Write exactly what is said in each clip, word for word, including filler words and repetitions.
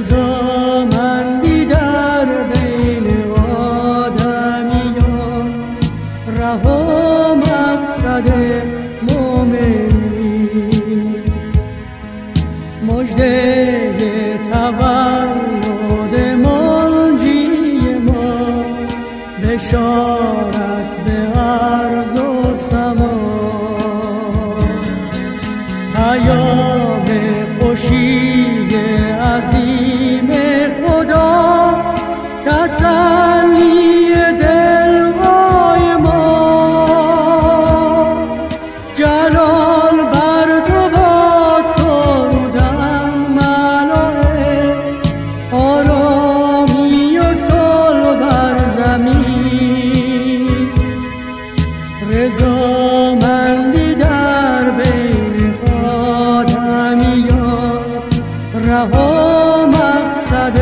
رضامندی در بین آدمیان، ره و مقصد مومنی. مژده تولد منجی ما، بشارت به ارض و سما. پیام خوشی عظیم خدا، تسلی دلهای ما. جلال بر تو باد سرودند ملائک، آرامی و صلح بر زمین. رضامندی در بین آدمیان، ره و مقصد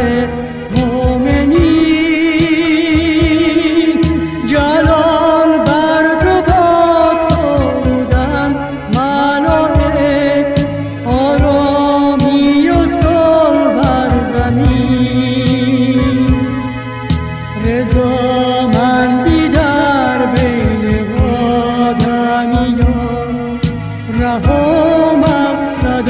مومنین. جلال بر تو باد سرودند ملائک، آرامی و صلح بر زمین. رضامندی در بین آدمیان، ره و مقصد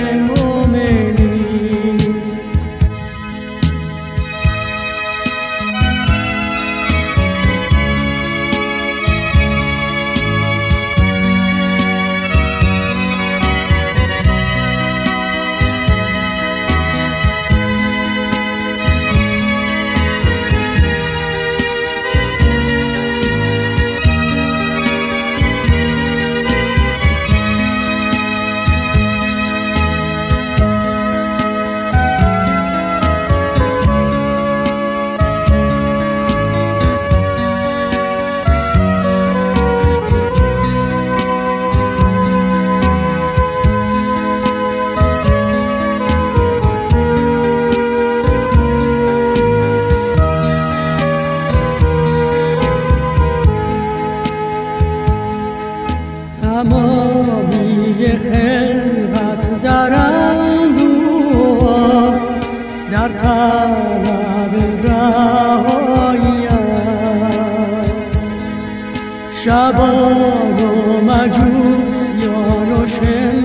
تمامی خلقت در اندوه، در طلب رهایی‌اند. شبان و مجوسیان و شن